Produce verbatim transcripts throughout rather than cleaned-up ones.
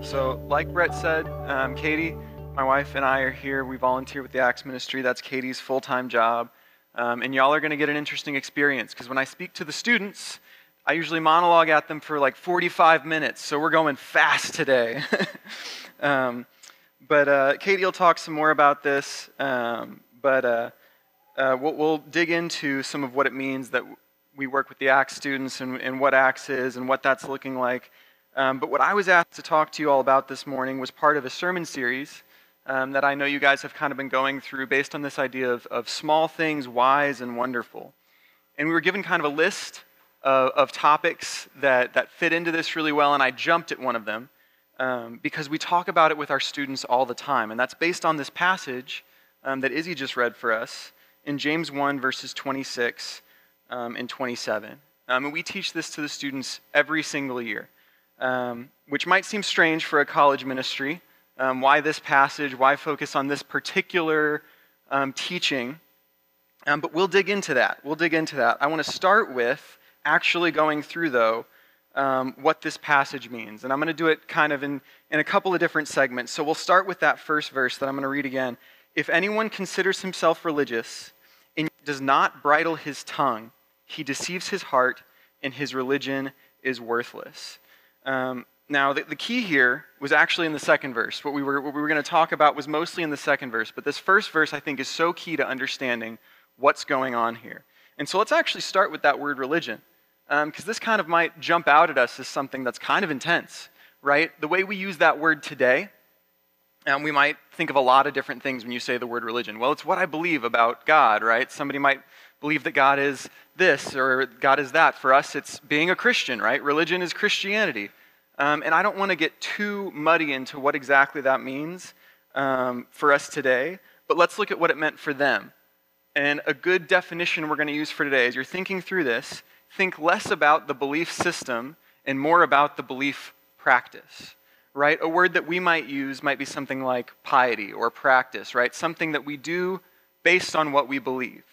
So like Brett said, um, Katie, my wife and I are here. We volunteer with the Acts Ministry. That's Katie's full-time job. Um, and y'all are going to get an interesting experience because when I speak to the students, I usually monologue at them for like forty-five minutes. So we're going fast today. um, but uh, Katie will talk some more about this. Um, but uh, uh, we'll, we'll dig into some of what it means that we work with the Acts students and, and what Acts is and what that's looking like. Um, but what I was asked to talk to you all about this morning was part of a sermon series um, that I know you guys have kind of been going through based on this idea of, of small things, wise and wonderful. And we were given kind of a list of, of topics that, that fit into this really well, and I jumped at one of them um, because we talk about it with our students all the time. And that's based on this passage um, that Izzy just read for us in James one, verses twenty-six um, and twenty-seven. Um, and we teach this to the students every single year. Um, which might seem strange for a college ministry. Um, why this passage? Why focus on this particular um, teaching? Um, but we'll dig into that. We'll dig into that. I want to start with actually going through, though, um, what this passage means. And I'm going to do it kind of in, in a couple of different segments. So we'll start with that first verse that I'm going to read again. If anyone considers himself religious and does not bridle his tongue, he deceives his heart, and his religion is worthless. Um, now, the, the key here was actually in the second verse. What we were, what we were going to talk about was mostly in the second verse, but this first verse, I think, is so key to understanding what's going on here. And so let's actually start with that word religion, because um, this kind of might jump out at us as something that's kind of intense, right? The way we use that word today, and we might think of a lot of different things when you say the word religion. Well, it's what I believe about God, right? Somebody might believe that God is this or God is that. For us, it's being a Christian, right? Religion is Christianity. Um, and I don't want to get too muddy into what exactly that means um, for us today, but let's look at what it meant for them. And a good definition we're going to use for today, as you're thinking through this, think less about the belief system and more about the belief practice, right? A word that we might use might be something like piety or practice, right? Something that we do based on what we believe.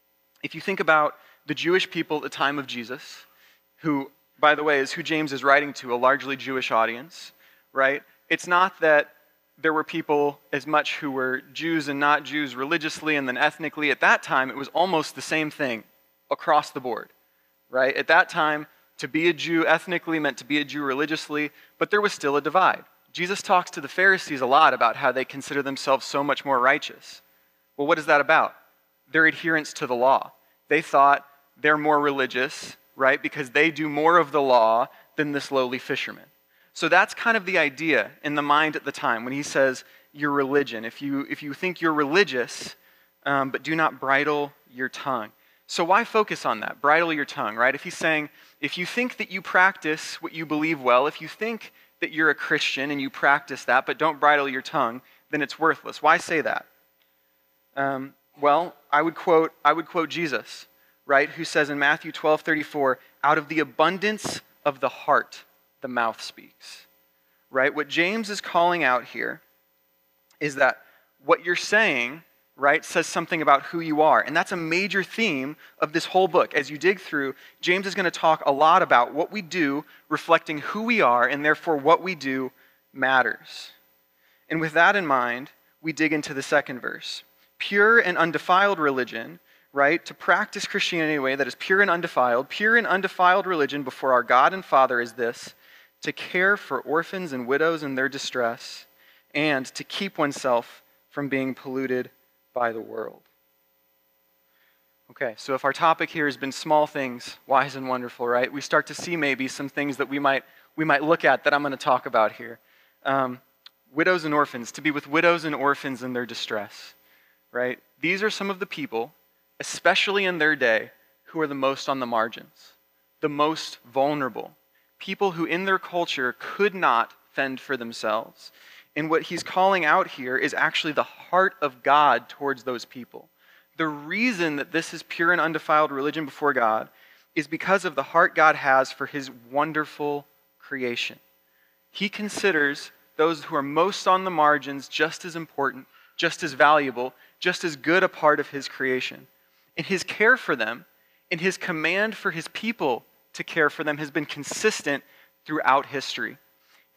If you think about the Jewish people at the time of Jesus, who, by the way, is who James is writing to, a largely Jewish audience, right? It's not that there were people as much who were Jews and not Jews religiously and then ethnically. At that time, it was almost the same thing across the board, right? At that time, to be a Jew ethnically meant to be a Jew religiously, but there was still a divide. Jesus talks to the Pharisees a lot about how they consider themselves so much more righteous. Well, what is that about? Their adherence to the law. They thought they're more religious, right, because they do more of the law than this lowly fisherman. So that's kind of the idea in the mind at the time when he says your religion. If you, if you think you're religious, um, but do not bridle your tongue. So why focus on that? Bridle your tongue, right? If he's saying, if you think that you practice what you believe well, if you think that you're a Christian and you practice that, but don't bridle your tongue, then it's worthless. Why say that? Um, well, I would quote, I would quote Jesus, right, who says in Matthew twelve thirty-four, out of the abundance of the heart, the mouth speaks, right? What James is calling out here is that what you're saying, right, says something about who you are. And that's a major theme of this whole book. As you dig through, James is going to talk a lot about what we do reflecting who we are, and therefore what we do matters. And with that in mind, we dig into the second verse. Pure and undefiled religion, right, to practice Christianity in a way that is pure and undefiled, pure and undefiled religion before our God and Father is this, to care for orphans and widows in their distress, and to keep oneself from being polluted by the world. Okay, so if our topic here has been small things, wise and wonderful, right, we start to see maybe some things that we might we might look at that I'm going to talk about here. Um, widows and orphans, to be with widows and orphans in their distress, right? These are some of the people, especially in their day, who are the most on the margins, the most vulnerable, people who in their culture could not fend for themselves. And what he's calling out here is actually the heart of God towards those people. The reason that this is pure and undefiled religion before God is because of the heart God has for his wonderful creation. He considers those who are most on the margins just as important, just as valuable, just as good a part of his creation. And his care for them, and his command for his people to care for them has been consistent throughout history.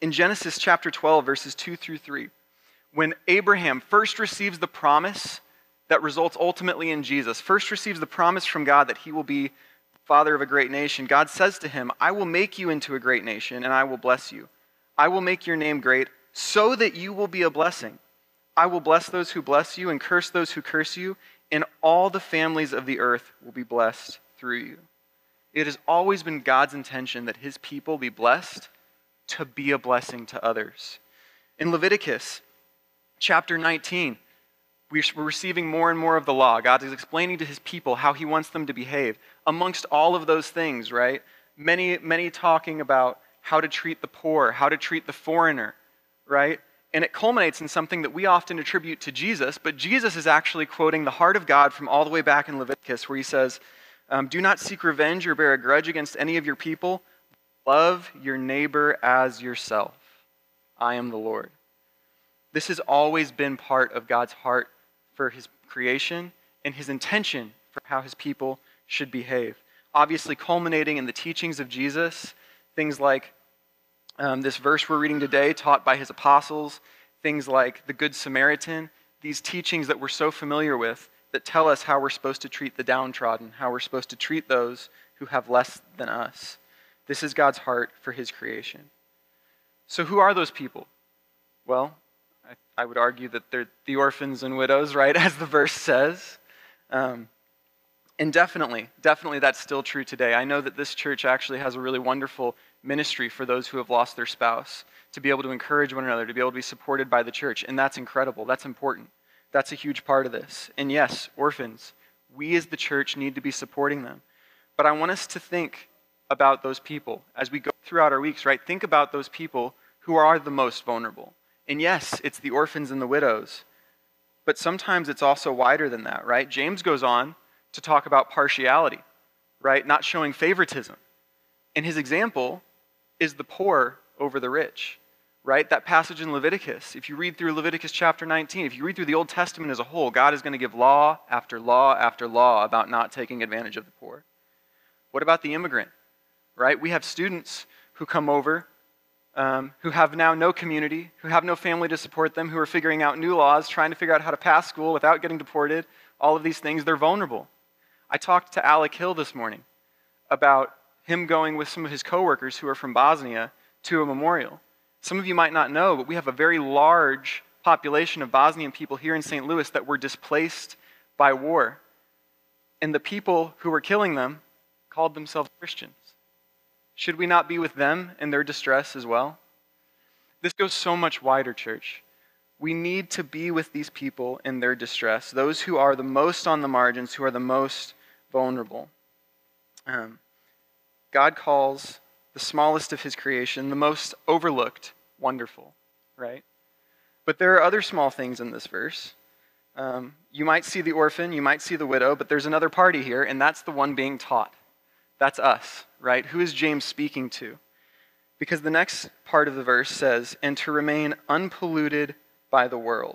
In Genesis chapter twelve, verses two through three, when Abraham first receives the promise that results ultimately in Jesus, first receives the promise from God that he will be father of a great nation, God says to him, I will make you into a great nation and I will bless you. I will make your name great so that you will be a blessing. I will bless those who bless you and curse those who curse you, and all the families of the earth will be blessed through you. It has always been God's intention that his people be blessed to be a blessing to others. In Leviticus chapter nineteen, we're receiving more and more of the law. God is explaining to his people how he wants them to behave. Amongst all of those things, right? Many, many talking about how to treat the poor, how to treat the foreigner, right? And it culminates in something that we often attribute to Jesus, but Jesus is actually quoting the heart of God from all the way back in Leviticus, where he says, um, do not seek revenge or bear a grudge against any of your people. Love your neighbor as yourself. I am the Lord. This has always been part of God's heart for his creation and his intention for how his people should behave. Obviously culminating in the teachings of Jesus, things like um, this verse we're reading today taught by his apostles, things like the Good Samaritan, these teachings that we're so familiar with that tell us how we're supposed to treat the downtrodden, how we're supposed to treat those who have less than us. This is God's heart for his creation. So who are those people? Well, I would argue that they're the orphans and widows, right, as the verse says. Um, and definitely, definitely that's still true today. I know that this church actually has a really wonderful ministry for those who have lost their spouse, to be able to encourage one another, to be able to be supported by the church. And that's incredible. That's important. That's a huge part of this. And yes, orphans, we as the church need to be supporting them. But I want us to think about those people as we go throughout our weeks, right? Think about those people who are the most vulnerable. And yes, it's the orphans and the widows, but sometimes it's also wider than that, right? James goes on to talk about partiality, right? Not showing favoritism. And his example is the poor over the rich, right? That passage in Leviticus, if you read through Leviticus chapter nineteen, if you read through the Old Testament as a whole, God is going to give law after law after law about not taking advantage of the poor. What about the immigrant, right? We have students who come over Um, who have now no community, who have no family to support them, who are figuring out new laws, trying to figure out how to pass school without getting deported, all of these things, they're vulnerable. I talked to Alec Hill this morning about him going with some of his coworkers who are from Bosnia to a memorial. Some of you might not know, but we have a very large population of Bosnian people here in Saint Louis that were displaced by war. And the people who were killing them called themselves Christians. Should we not be with them in their distress as well? This goes so much wider, church. We need to be with these people in their distress, those who are the most on the margins, who are the most vulnerable. Um, God calls the smallest of his creation, the most overlooked, wonderful, right? But there are other small things in this verse. Um, you might see the orphan, you might see the widow, but there's another party here, and that's the one being taught. That's us, right? Who is James speaking to? Because the next part of the verse says, and to remain unpolluted by the world.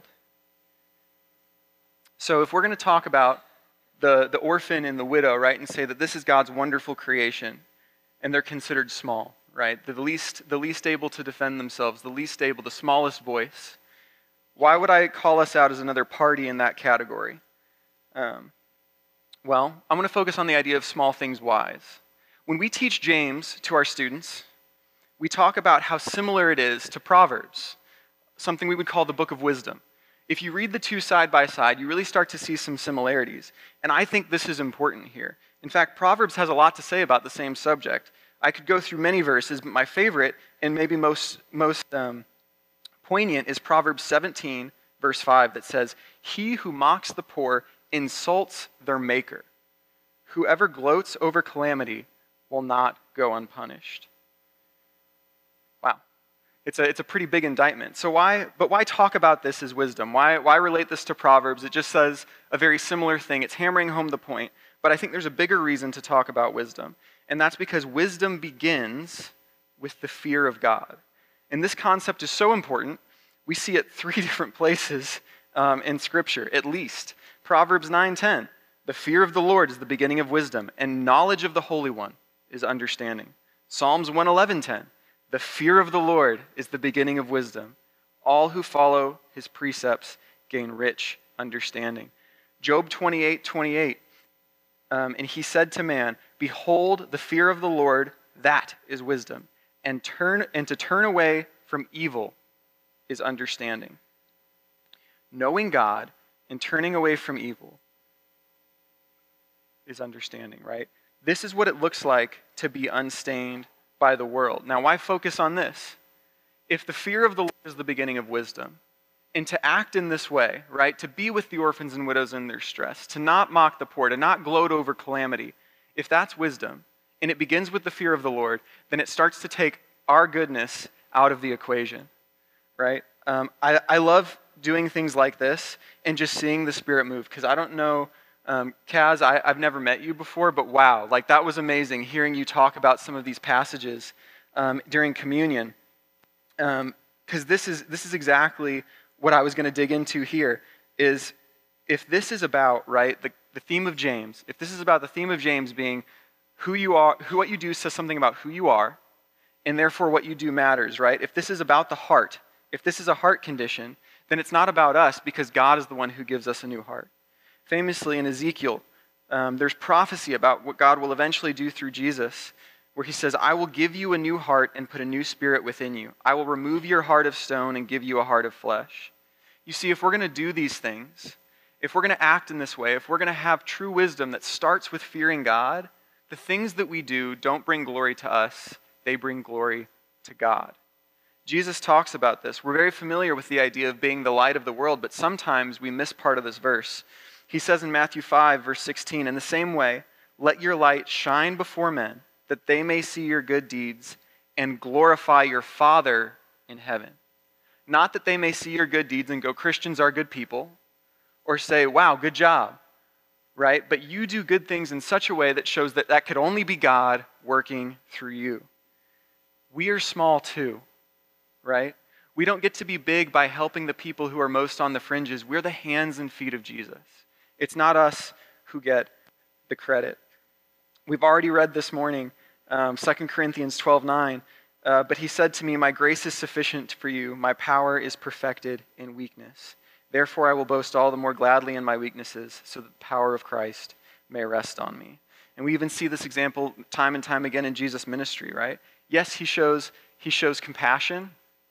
So if we're going to talk about the, the orphan and the widow, right, and say that this is God's wonderful creation, and they're considered small, right? The least, the least able to defend themselves, the least able, the smallest voice. Why would I call us out as another party in that category? Um, Well, I'm going to focus on the idea of small things wise. When we teach James to our students, we talk about how similar it is to Proverbs, something we would call the book of wisdom. If you read the two side by side, you really start to see some similarities. And I think this is important here. In fact, Proverbs has a lot to say about the same subject. I could go through many verses, but my favorite and maybe most, most um, poignant is Proverbs seventeen, verse five, that says, he who mocks the poor insults their maker. Whoever gloats over calamity will not go unpunished. Wow. It's a, it's a pretty big indictment. So why, but why talk about this as wisdom? Why, why relate this to Proverbs? It just says a very similar thing. It's hammering home the point. But I think there's a bigger reason to talk about wisdom. And that's because wisdom begins with the fear of God. And this concept is so important. We see it three different places um, in Scripture, at least. Proverbs nine ten, the fear of the Lord is the beginning of wisdom, and knowledge of the Holy One is understanding. Psalms one eleven ten, The fear of the Lord is the beginning of wisdom. All who follow his precepts gain rich understanding. Job twenty-eight twenty-eight. Um, and he said to man, behold, the fear of the Lord, that is wisdom. And turn and to turn away from evil is understanding. Knowing God and turning away from evil is understanding, right? This is what it looks like to be unstained by the world. Now, why focus on this? If the fear of the Lord is the beginning of wisdom, and to act in this way, right, to be with the orphans and widows in their stress, to not mock the poor, to not gloat over calamity, if that's wisdom, and it begins with the fear of the Lord, then it starts to take our goodness out of the equation, right? Um, I, I love doing things like this and just seeing the Spirit move, because I don't know, um, Kaz, I, I've never met you before, but wow, like that was amazing hearing you talk about some of these passages um, during communion, because um, this is this is exactly what I was going to dig into here. Is if this is about, right, the, the theme of James, if this is about the theme of James being who you are, who what you do says something about who you are, and therefore what you do matters, right? If this is about the heart, if this is a heart condition, then it's not about us, because God is the one who gives us a new heart. Famously in Ezekiel, um, there's prophecy about what God will eventually do through Jesus, where he says, I will give you a new heart and put a new spirit within you. I will remove your heart of stone and give you a heart of flesh. You see, if we're going to do these things, if we're going to act in this way, if we're going to have true wisdom that starts with fearing God, the things that we do don't bring glory to us, they bring glory to God. Jesus talks about this. We're very familiar with the idea of being the light of the world, but sometimes we miss part of this verse. He says in Matthew five, verse sixteen, in the same way, let your light shine before men, that they may see your good deeds and glorify your Father in heaven. Not that they may see your good deeds and go, Christians are good people, or say, wow, good job, right? But you do good things in such a way that shows that that could only be God working through you. We are small too, right? We don't get to be big by helping the people who are most on the fringes. We're the hands and feet of Jesus. It's not us who get the credit. We've already read this morning, um, Second Corinthians twelve nine, uh, but he said to me, my grace is sufficient for you. My power is perfected in weakness. Therefore I will boast all the more gladly in my weaknesses, so that the power of Christ may rest on me. And we even see this example time and time again in Jesus' ministry, right? Yes, he shows, he shows compassion.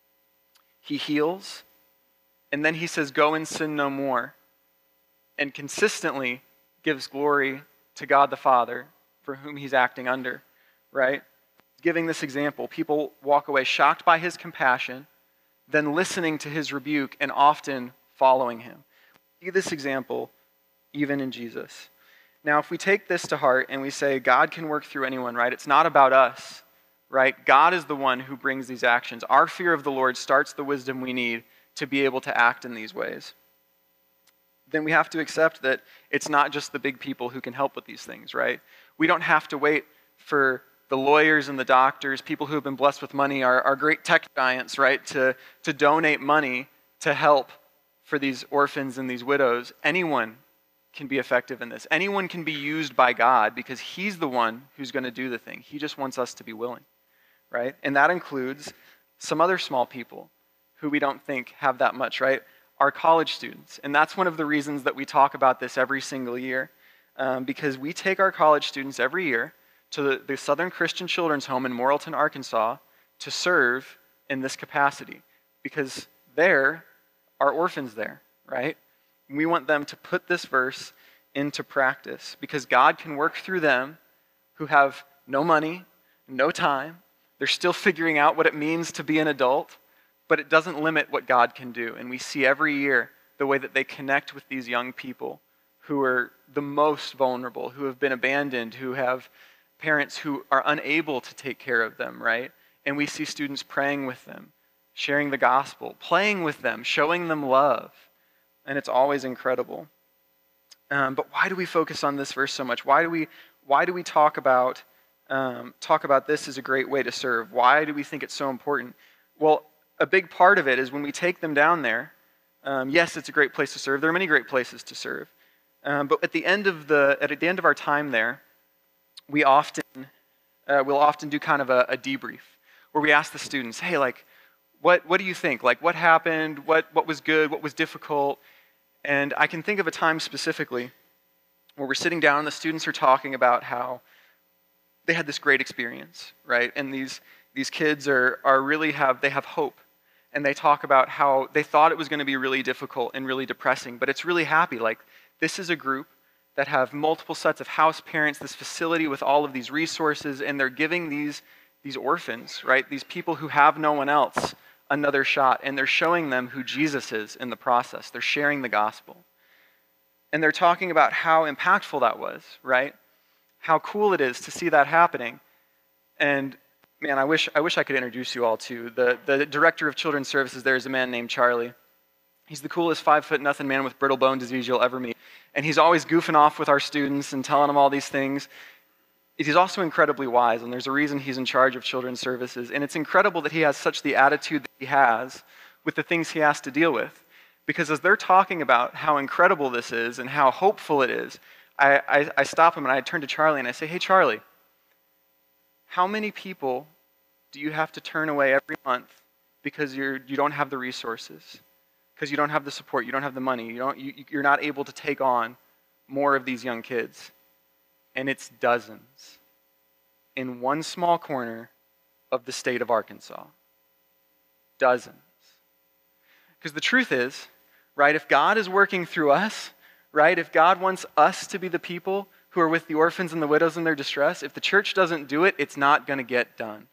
He heals. And then he says, go and sin no more. And consistently gives glory to God the Father, for whom he's acting under, right? Giving this example, people walk away shocked by his compassion, then listening to his rebuke, and often following him. See this example even in Jesus. Now, if we take this to heart and we say God can work through anyone, right? It's not about us, right? God is the one who brings these actions. Our fear of the Lord starts the wisdom we need to be able to act in these ways. Then we have to accept that it's not just the big people who can help with these things, right? We don't have to wait for the lawyers and the doctors, people who have been blessed with money, our, our great tech giants, right, to, to donate money to help for these orphans and these widows. Anyone can be effective in this. Anyone can be used by God because he's the one who's going to do the thing. He just wants us to be willing, right? And that includes some other small people who we don't think have that much, right? Our college students. And that's one of the reasons that we talk about this every single year, um, because we take our college students every year to the, the Southern Christian Children's Home in Morrilton, Arkansas, to serve in this capacity, because there are orphans there, right? We want them to put this verse into practice, because God can work through them who have no money, no time. They're still figuring out what it means to be an adult, but it doesn't limit what God can do. And we see every year the way that they connect with these young people who are the most vulnerable, who have been abandoned, who have parents who are unable to take care of them, right? And we see students praying with them, sharing the gospel, playing with them, showing them love. And it's always incredible. Um, but why do we focus on this verse so much? Why do we, why do we talk about, um, talk about this as a great way to serve? Why do we think it's so important? Well, a big part of it is when we take them down there, um, yes, it's a great place to serve. There are many great places to serve. Um, but at the end of the at the end of our time there, we often uh, we'll often do kind of a, a debrief where we ask the students, hey, like, what, what do you think? Like, what happened? What, what was good? What was difficult? And I can think of a time specifically where we're sitting down and the students are talking about how they had this great experience, right? And these, these kids are, are really have, they have hope. And they talk about how they thought it was going to be really difficult and really depressing, but it's really happy. Like, this is a group that have multiple sets of house parents, this facility with all of these resources, and they're giving these, these orphans, right, these people who have no one else, another shot, and they're showing them who Jesus is in the process. They're sharing the gospel. And they're talking about how impactful that was, right? How cool it is to see that happening. And man, I wish I wish I could introduce you all to the, the director of children's services there is a man named Charlie. He's the coolest five-foot-nothing man with brittle bone disease you'll ever meet. And he's always goofing off with our students and telling them all these things. He's also incredibly wise, and there's a reason he's in charge of children's services. And it's incredible that he has such the attitude that he has with the things he has to deal with. Because as they're talking about how incredible this is and how hopeful it is, I, I, I stop him and I turn to Charlie and I say, hey, Charlie, how many people do you have to turn away every month because you're, you don't have the resources? Because you don't have the support, you don't have the money, you don't, you, you're not able to take on more of these young kids. And it's dozens in one small corner of the state of Arkansas. Dozens. Because the truth is, right, if God is working through us, right, if God wants us to be the people who are with the orphans and the widows in their distress, if the church doesn't do it, it's not going to get done.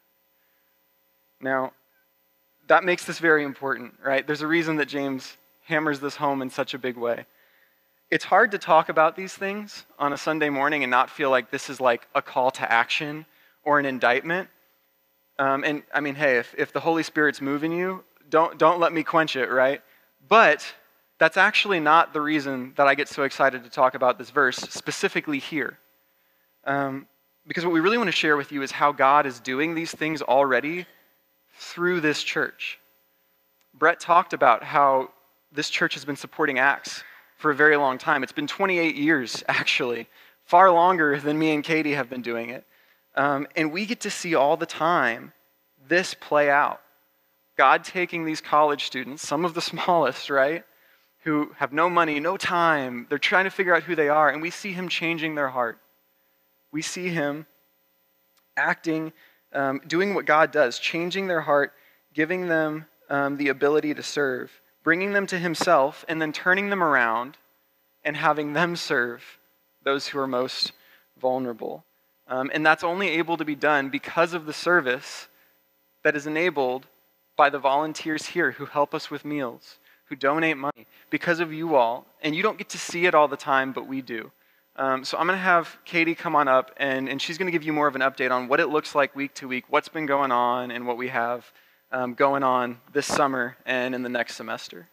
Now, that makes this very important, right? There's a reason that James hammers this home in such a big way. It's hard to talk about these things on a Sunday morning and not feel like this is like a call to action or an indictment. Um, and I mean, hey, if, if the Holy Spirit's moving you, don't, don't let me quench it, right? But that's actually not the reason that I get so excited to talk about this verse, specifically here. Um, because what we really want to share with you is how God is doing these things already through this church. Brett talked about how this church has been supporting Acts for a very long time. It's been twenty-eight years, actually, far longer than me and Katie have been doing it. Um, and we get to see all the time this play out. God taking these college students, some of the smallest, right, who have no money, no time, they're trying to figure out who they are, and we see him changing their heart. We see him acting Um, doing what God does, changing their heart, giving them um, the ability to serve, bringing them to himself, and then turning them around and having them serve those who are most vulnerable. Um, and that's only able to be done because of the service that is enabled by the volunteers here who help us with meals, who donate money, because of you all. And you don't get to see it all the time, but we do. Um, so I'm going to have Katie come on up, and, and she's going to give you more of an update on what it looks like week to week, what's been going on, and what we have um, going on this summer and in the next semester.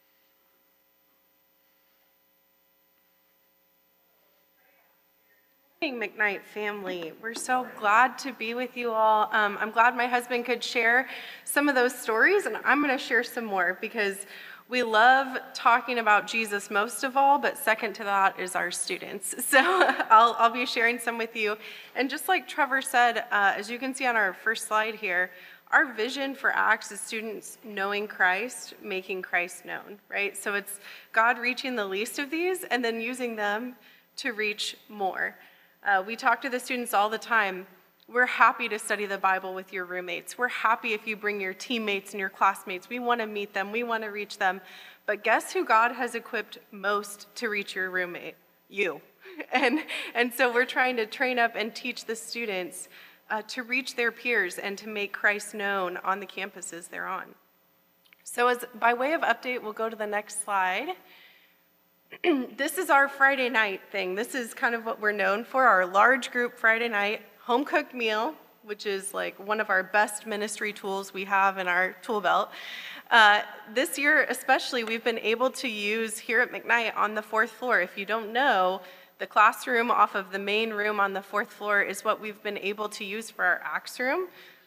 Good morning, McKnight family. We're so glad to be with you all. Um, I'm glad my husband could share some of those stories, and I'm going to share some more because we love talking about Jesus most of all, but second to that is our students. So I'll, I'll be sharing some with you. And just like Trevor said, uh, as you can see on our first slide here, our vision for Acts is students knowing Christ, making Christ known, right? So it's God reaching the least of these and then using them to reach more. Uh, we talk to the students all the time. We're happy to study the Bible with your roommates. We're happy if you bring your teammates and your classmates. We want to meet them. We want to reach them. But guess who God has equipped most to reach your roommate? You. And, and so we're trying to train up and teach the students uh, to reach their peers and to make Christ known on the campuses they're on. So as by way of update, we'll go to the next slide. This is our Friday night thing. This is kind of what we're known for, our large group Friday night home-cooked meal, which is like one of our best ministry tools we have in our tool belt. Uh, this year especially, we've been able to use here at McKnight on the fourth floor. If you don't know, the classroom off of the main room on the fourth floor is what we've been able to use for our Acts room.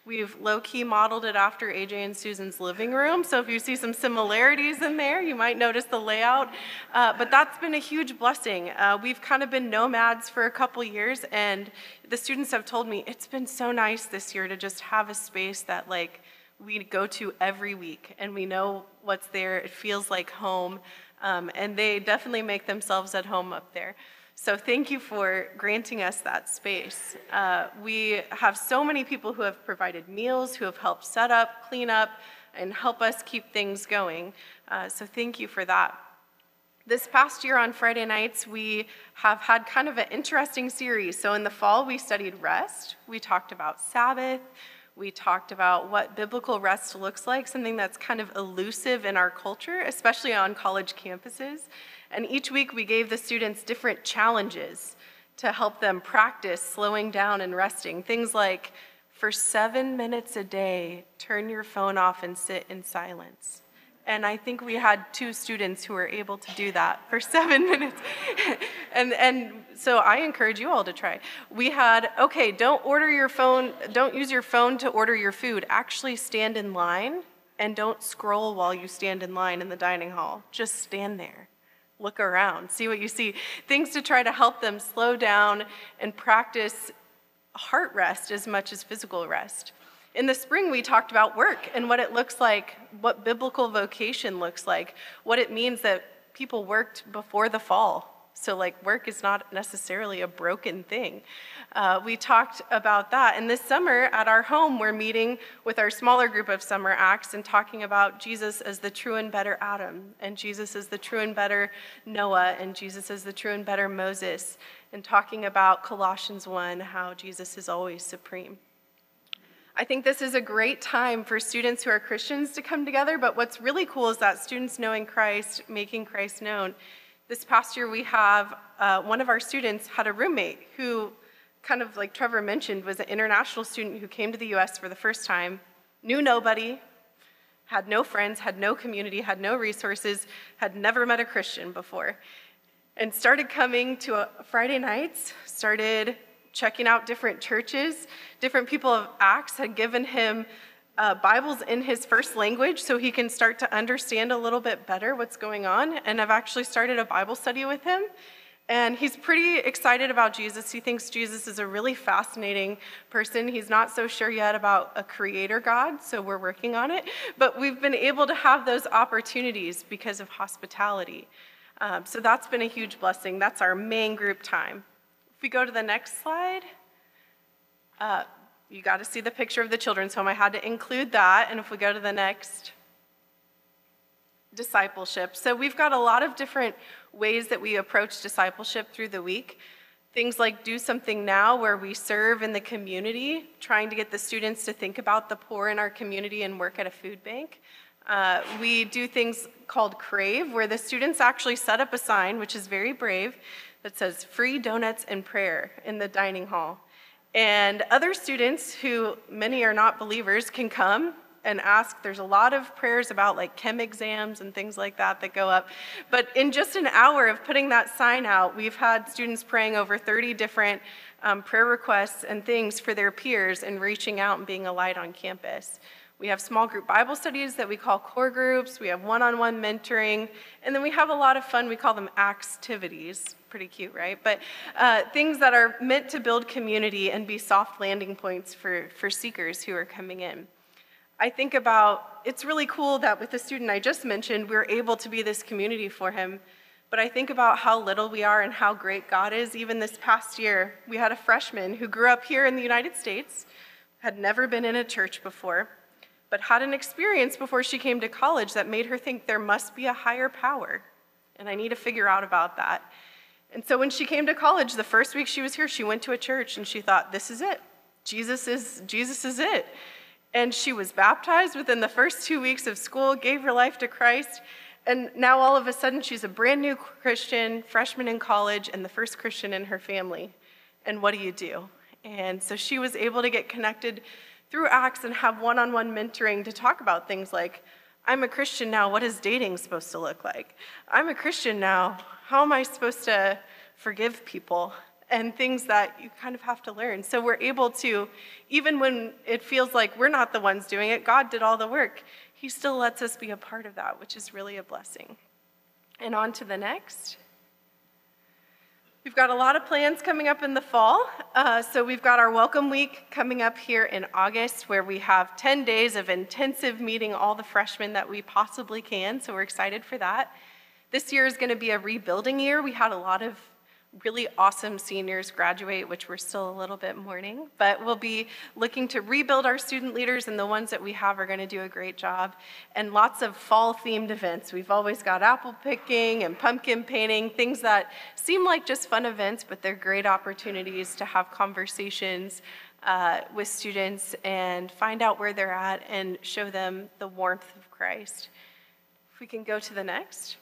We've low-key modeled it after A J and Susan's living room, so if you see some similarities in there, you might notice the layout. Uh, but that's been a huge blessing. Uh, we've kind of been nomads for a couple years, and the students have told me it's been so nice this year to just have a space that like we go to every week, and we know what's there. It feels like home, um, and they definitely make themselves at home up there. So thank you for granting us that space. Uh, we have so many people who have provided meals, who have helped set up, clean up, and help us keep things going. Uh, so thank you for that. This past year on Friday nights, we have had kind of an interesting series. So in the fall, we studied rest. We talked about Sabbath. We talked about what biblical rest looks like, something that's kind of elusive in our culture, especially on college campuses. And each week we gave the students different challenges to help them practice slowing down and resting. Things like, for seven minutes a day, turn your phone off and sit in silence. And I think we had two students who were able to do that for seven minutes. and and so I encourage you all to try. We had, okay, don't order your phone, don't use your phone to order your food. Actually stand in line and don't scroll while you stand in line in the dining hall. Just stand there. Look around, see what you see. Things to try to help them slow down and practice heart rest as much as physical rest. In the spring, we talked about work and what it looks like, what biblical vocation looks like, what it means that people worked before the fall. So like work is not necessarily a broken thing. Uh, we talked about that. And this summer at our home, we're meeting with our smaller group of summer acts and talking about Jesus as the true and better Adam, and Jesus as the true and better Noah, and Jesus as the true and better Moses, and talking about Colossians one, how Jesus is always supreme. I think this is a great time for students who are Christians to come together, but what's really cool is that students knowing Christ, making Christ known. This past year we have, uh, one of our students had a roommate who, kind of like Trevor mentioned, was an international student who came to the U S for the first time, knew nobody, had no friends, had no community, had no resources, had never met a Christian before, and started coming to a Friday nights, started checking out different churches. Different people of Acts had given him uh, Bibles in his first language so he can start to understand a little bit better what's going on. And I've actually started a Bible study with him. And he's pretty excited about Jesus. He thinks Jesus is a really fascinating person. He's not so sure yet about a creator God, so we're working on it. But we've been able to have those opportunities because of hospitality. Um, so that's been a huge blessing. That's our main group time. If we go to the next slide, uh, you got to see the picture of the children's home. I had to include that. And if we go to the next, discipleship. So we've got a lot of different ways that we approach discipleship through the week. Things like Do Something Now, where we serve in the community, trying to get the students to think about the poor in our community and work at a food bank. Uh, we do things called Crave, where the students actually set up a sign, which is very brave, that says free donuts and prayer in the dining hall. And other students, who many are not believers, can come and ask. There's a lot of prayers about like chem exams and things like that that go up. But in just an hour of putting that sign out, we've had students praying over thirty different um, prayer requests and things for their peers and reaching out and being a light on campus. We have small group Bible studies that we call core groups. We have one-on-one mentoring. And then we have a lot of fun. We call them activities. Pretty cute, right? But uh, things that are meant to build community and be soft landing points for, for seekers who are coming in. I think about, it's really cool that with the student I just mentioned, we're able to be this community for him. But I think about how little we are and how great God is. Even this past year, we had a freshman who grew up here in the United States, had never been in a church before, but had an experience before she came to college that made her think there must be a higher power, and I need to figure out about that. And so when she came to college, the first week she was here, she went to a church and she thought, this is it. Jesus is, Jesus is it. And she was baptized within the first two weeks of school, gave her life to Christ, and now all of a sudden she's a brand new Christian, freshman in college, and the first Christian in her family. And what do you do? And so she was able to get connected through Acts and have one-on-one mentoring to talk about things like, I'm a Christian now, what is dating supposed to look like? I'm a Christian now, how am I supposed to forgive people? and things that you kind of have to learn. So we're able to, even when it feels like we're not the ones doing it, God did all the work. He still lets us be a part of that, which is really a blessing. And on to the next. We've got a lot of plans coming up in the fall. Uh, so we've got our Welcome Week coming up here in August, where we have ten days of intensive meeting all the freshmen that we possibly can. So we're excited for that. This year is going to be a rebuilding year. We had a lot of really awesome seniors graduate, which we're still a little bit mourning, but we'll be looking to rebuild our student leaders, and the ones that we have are going to do a great job. And lots of fall-themed events. We've always got apple picking and pumpkin painting, things that seem like just fun events, but they're great opportunities to have conversations uh, with students and find out where they're at and show them the warmth of Christ. If we can go to the next.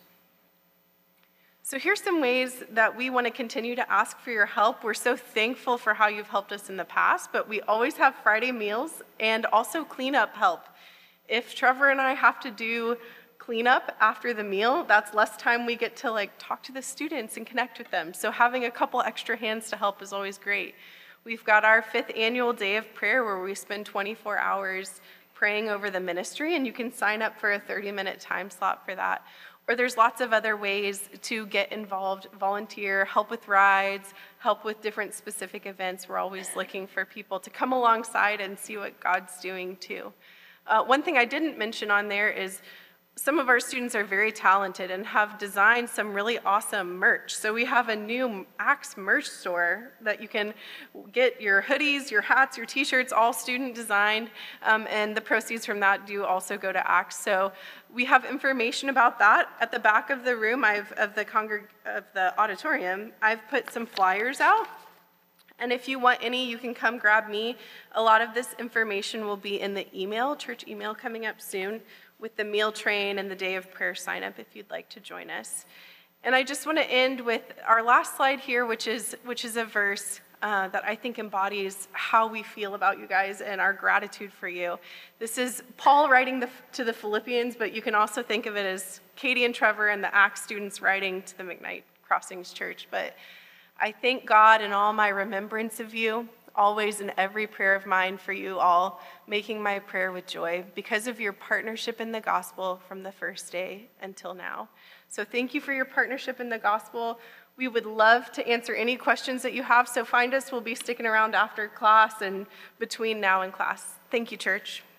So here's some ways that we want to continue to ask for your help. We're so thankful for how you've helped us in the past, but we always have Friday meals and also cleanup help. If Trevor and I have to do cleanup after the meal, that's less time we get to like talk to the students and connect with them. So having a couple extra hands to help is always great. We've got our fifth annual day of prayer where we spend twenty-four hours praying over the ministry, and you can sign up for a thirty-minute time slot for that. Or there's lots of other ways to get involved, volunteer, help with rides, help with different specific events. We're always looking for people to come alongside and see what God's doing too. Uh, one thing I didn't mention on there is some of our students are very talented and have designed some really awesome merch. So we have a new Acts merch store that you can get your hoodies, your hats, your t-shirts, all student designed, um, and the proceeds from that do also go to Acts. So we have information about that at the back of the room I've, of the congreg- of the auditorium. I've put some flyers out. And if you want any, you can come grab me. A lot of this information will be in the email, church email coming up soon, with the meal train and the day of prayer sign up if you'd like to join us. And I just want to end with our last slide here, which is which is a verse uh, that I think embodies how we feel about you guys and our gratitude for you. This is Paul writing the, to the Philippians, but you can also think of it as Katie and Trevor and the Acts students writing to the McKnight Crossings Church. But I thank God in all my remembrance of you, always in every prayer of mine for you all, making my prayer with joy because of your partnership in the gospel from the first day until now. So thank you for your partnership in the gospel. We would love to answer any questions that you have, so find us. We'll be sticking around after class and between now and class. Thank you, church.